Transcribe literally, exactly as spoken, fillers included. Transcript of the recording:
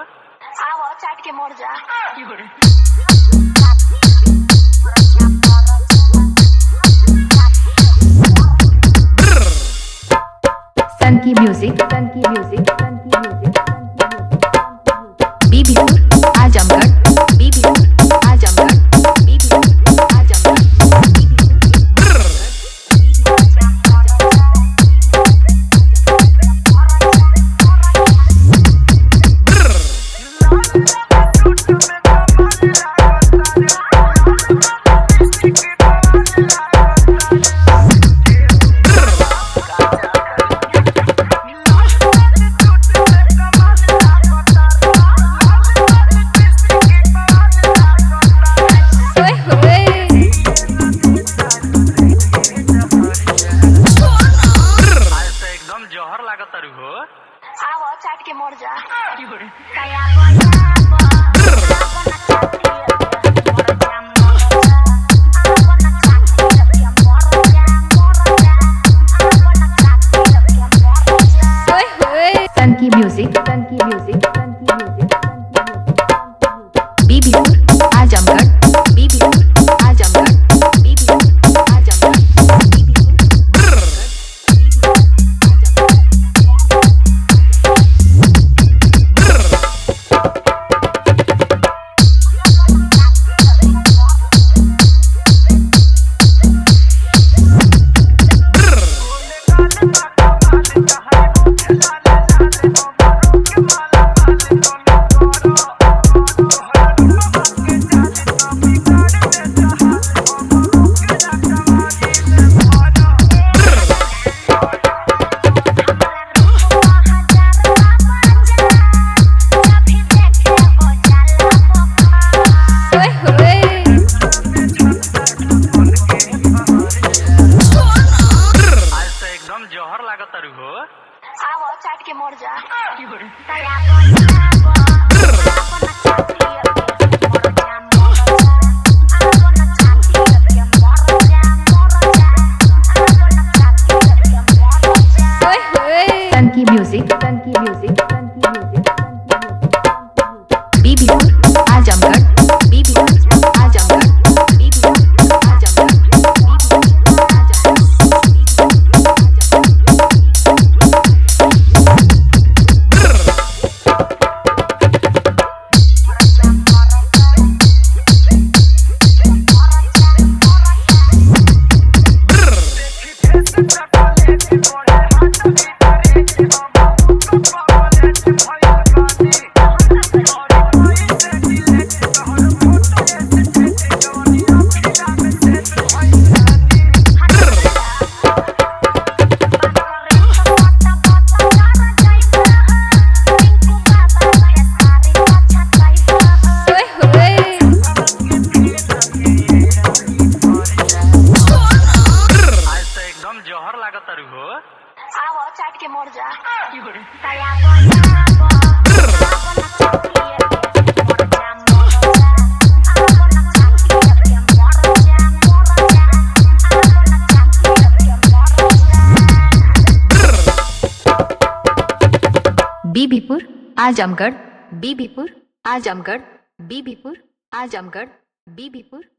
आओ चाट के मर जा। सन की म्यूजिक सन की म्यूजिक सन की म्यूजिक बीबीपुर आजमगढ़ बीबीपुर आजमगढ़ बीबीपुर आजमगढ़ आओ चाट के मर जा। सन की म्यूजिक सन की म्यूजिक सन की म्यूजिक बीबीपुर आजमगढ़ बीबीपुर आजमगढ़ बीबीपुर आजमगढ़ आओ चाट के मर जा। सन की म्यूजिक सन की म्यूजिक सन की म्यूजिक बीबीपुर आजमगढ़ बीबीपुर आजमगढ़ बीबीपुर आजमगढ़ आओ चाट के मर जा। बीबीपुर आजमगढ़ बीबीपुर आजमगढ़ बीबीपुर आजमगढ़ बीबीपुर